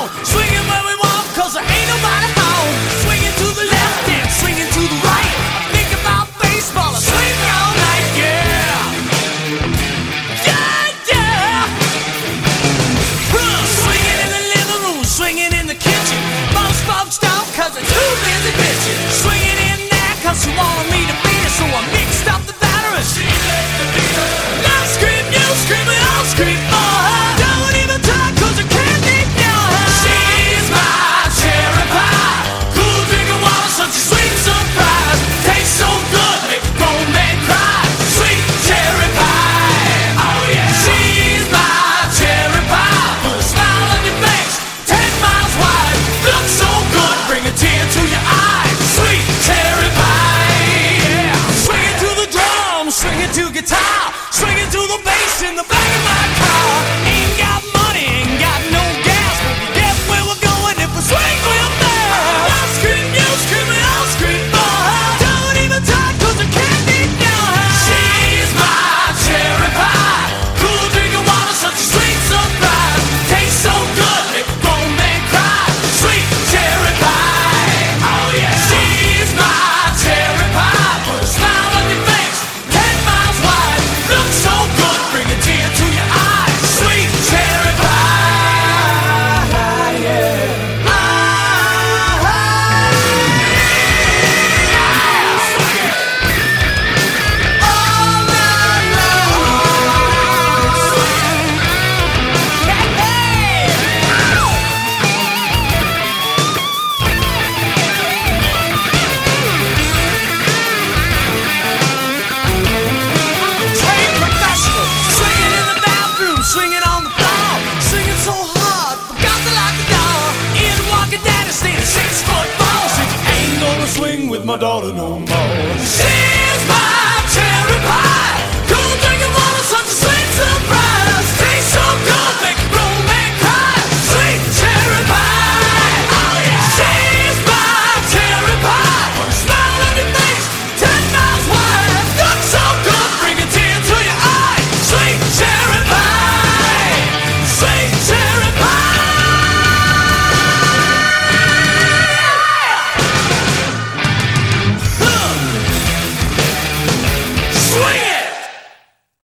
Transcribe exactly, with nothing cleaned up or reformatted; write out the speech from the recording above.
swinging where we want, cause there ain't nobody home. Swinging to the left and swinging to the right. I think about baseball, I swing all night, yeah. Yeah, yeah. Huh. Swinging in the living room, swinging in the kitchen. Most folks don't, cause they're too busy bitching. Swinging in there, cause she wanted me to beat her, so I mixed up the batter and she let the beat her. Now scream, you scream, and I'll scream for her. Don't even talk, cause I can't ignore her. She's my cherry pie, cool drinking water, such a sweet surprise. Tastes so good, make a grown man cry. Sweet cherry pie, oh yeah. She's my cherry pie, put a smile on your face, ten miles wide. Looks so good, bring a tear to your eye. Sweet cherry pie, yeah. Swinging to the drum, swinging to guitar, swinging to the bass in the back of my car. Ain't got money, ain't got no gas, but we get where we're going if we swing real fast. I'll scream, you scream, and I'll scream for her. Don't even talk, cause I can't ignore her. She's my cherry pie, cool drinking water, such a sweet surprise. Tastes so good, make a grown man cry. Sweet cherry pie, oh yeah. She's my cherry pie, put a smile on your face, ten miles wide. Looks so good, bring a tear to your eye. Sweet cherry pie, yeah. Ah, all night long. Hey, trained professional, swinging in the bathroom, swinging on the floor, swinging so hard, forgot to lock the door. In walking daddy, staying six foot four. Said you ain't gonna swing with my daughter no more. She's my cherry pie, cool drinking water, such a sweet surprise. Tastes so good, make a grown man cry. Sweet cherry pie, oh yeah. She's my cherry pie, put a smile on your face, ten miles wide. Looks so good, bring a tear to your eye. Sweet cherry pie, sweet cherry pie. Huh. Swing